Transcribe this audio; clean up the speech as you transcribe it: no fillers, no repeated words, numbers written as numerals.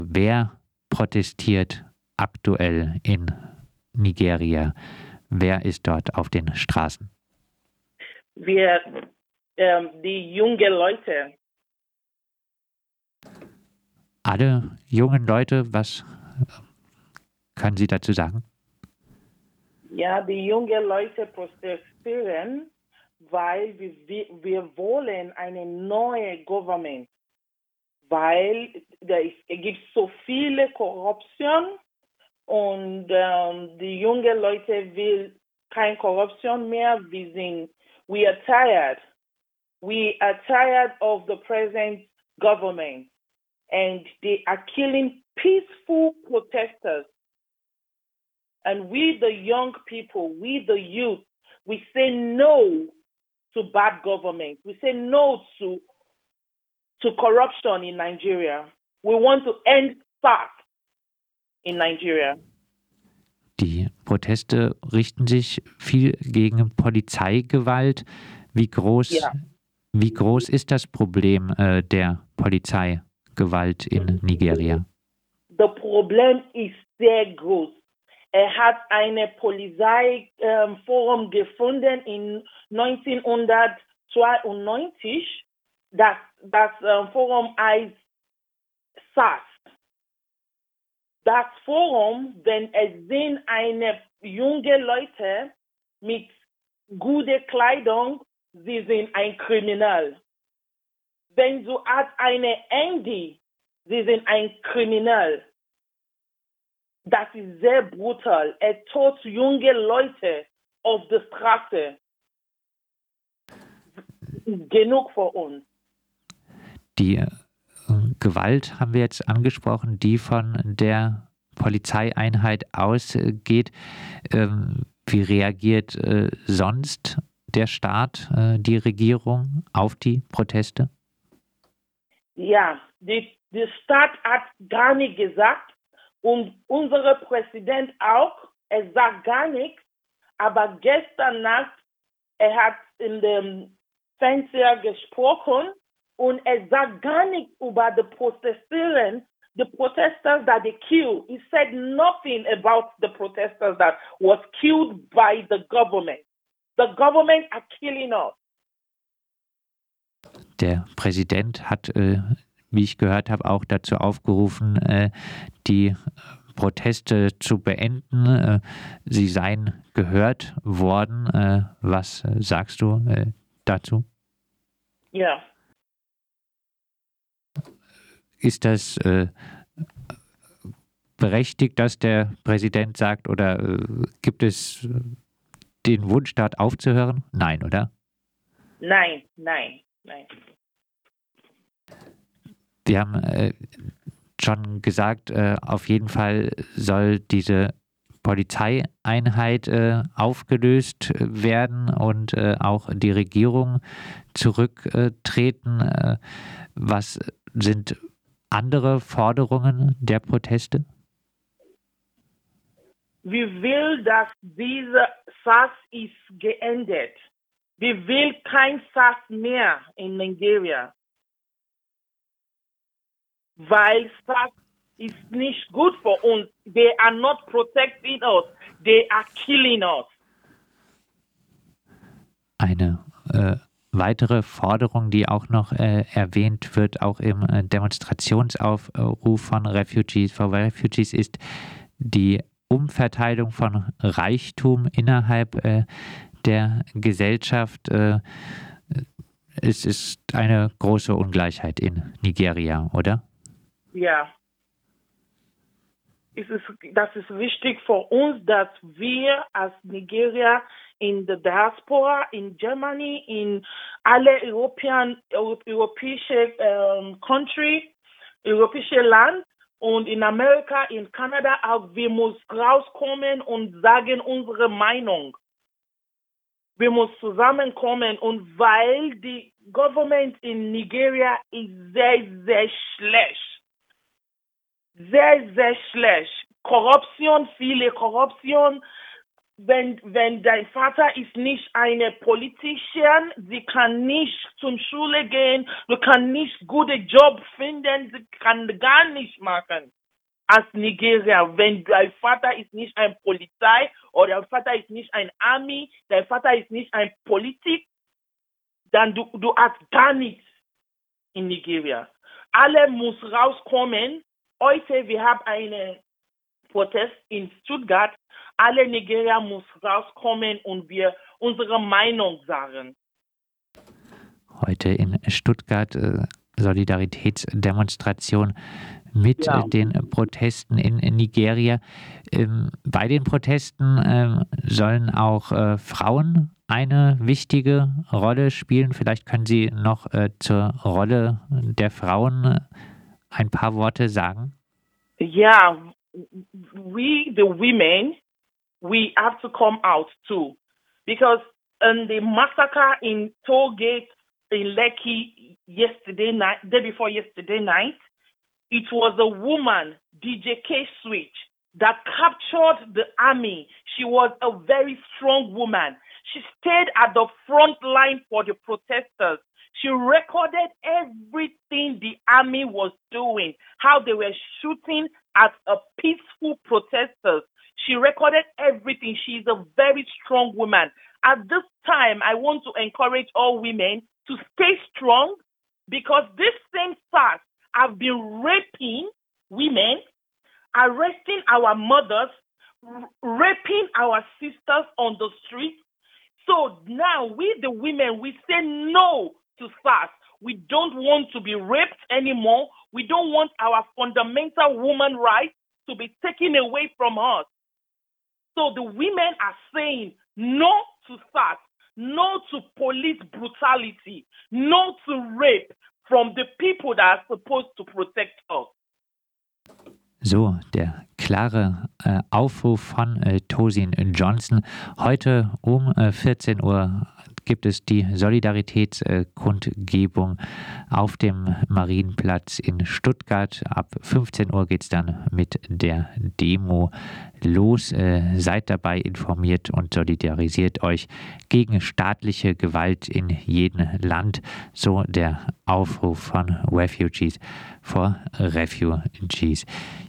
Wer protestiert aktuell in Nigeria? Wer ist dort auf den Straßen? Die jungen Leute. Alle jungen Leute, was können Sie dazu sagen? Ja, die jungen Leute protestieren, weil wir wollen eine neue Government, weil es gibt so viele Korruption und die jungen Leute will keine Korruption mehr. We are tired. We are tired of the present government, and they are killing peaceful protesters. And we, the young people, we, the youth, we say no to bad government. We say no to corruption in Nigeria. We want to end SARS in Nigeria. Die Proteste richten sich viel gegen Polizeigewalt. Wie groß ist das Problem der Polizeigewalt in Nigeria? Das Problem ist sehr groß. Hat eine Polizeiforum gefunden in 1992. Das Forum heißt SARS. Das Forum, wenn es sind eine junge Leute mit guter Kleidung, sie sind ein Kriminal. Wenn du hast eine Handy, sie sind ein Kriminal. Das ist sehr brutal. Er tut junge Leute auf der Straße. Genug für uns. Die Gewalt haben wir jetzt angesprochen, die von der Polizeieinheit ausgeht. Wie reagiert sonst der Staat, die Regierung auf die Proteste? Ja, der Staat hat gar nichts gesagt und unser Präsident auch. Er sagt gar nichts, aber gestern Nacht, er hat in dem Fenster gesprochen und er sagt gar nichts über die Protestierenden, the protesters that they killed. He said nothing about the protesters that was killed by the government. The government are killing us. Der Präsident hat, wie ich gehört habe, auch dazu aufgerufen, die Proteste zu beenden. Sie seien gehört worden. Was sagst du dazu? Ja. Ist das berechtigt, dass der Präsident sagt, oder gibt es den Wunsch, dort aufzuhören? Nein, oder? Nein. Wir haben schon gesagt, auf jeden Fall soll diese Polizeieinheit aufgelöst werden und auch die Regierung zurücktreten. Was sind andere Forderungen der Proteste? Wir will, dass diese SARS ist geendet. Wir will kein SARS mehr in Nigeria. Weil SARS ist nicht gut für uns. They are not protecting us. They are killing us. Eine weitere Forderung, die auch noch erwähnt wird, auch im Demonstrationsaufruf von Refugees for Refugees, ist die Umverteilung von Reichtum innerhalb der Gesellschaft. Es ist eine große Ungleichheit in Nigeria, oder? Ja. Das ist wichtig für uns, dass wir als Nigeria in der Diaspora, in Germany, in alle europäische europäische Land und in Amerika, in Kanada auch, wir müssen rauskommen und sagen unsere Meinung. Wir müssen zusammenkommen und weil die Government in Nigeria ist sehr, sehr schlecht. Sehr, sehr schlecht. Korruption, viele Korruption. wenn dein Vater ist nicht eine Politician, sie kann nicht zum Schule gehen, du kannst nicht gute Job finden, sie kann gar nicht machen. Als Nigeria, wenn dein Vater ist nicht ein Polizei oder dein Vater ist nicht ein Army, dein Vater ist nicht ein Politik, dann du hast gar nichts in Nigeria. Alle muss rauskommen. Heute, wir haben einen Protest in Stuttgart. Alle Nigerier muss rauskommen und wir unsere Meinung sagen. Heute in Stuttgart Solidaritätsdemonstration mit den Protesten in Nigeria. Bei den Protesten sollen auch Frauen eine wichtige Rolle spielen. Vielleicht können Sie noch zur Rolle der Frauen ein paar Worte sagen. Yeah, we the women, we have to come out too, because the massacre in Tollgate in Lekki day before yesterday night, it was a woman, DJ K Switch, that captured the army. She was a very strong woman. She stayed at the front line for the protesters. She recorded everything the army was doing, how they were shooting at a peaceful protesters. She recorded everything. She's a very strong woman. At this time, I want to encourage all women to stay strong, because this same SARS have been raping women, arresting our mothers, raping our sisters on the street. So now we, the women, we say no to SARS. We don't want to be raped anymore. We don't want our fundamental woman rights to be taken away from us. So the women are saying no to SARS, no to police brutality, no to rape from the people that are supposed to protect us. So, der klare Aufruf von Tosin Johnson. Heute um 14 Uhr gibt es die Solidaritätskundgebung auf dem Marienplatz in Stuttgart. Ab 15 Uhr geht es dann mit der Demo los. Seid dabei informiert und solidarisiert euch gegen staatliche Gewalt in jedem Land. So der Aufruf von Refugees for Refugees.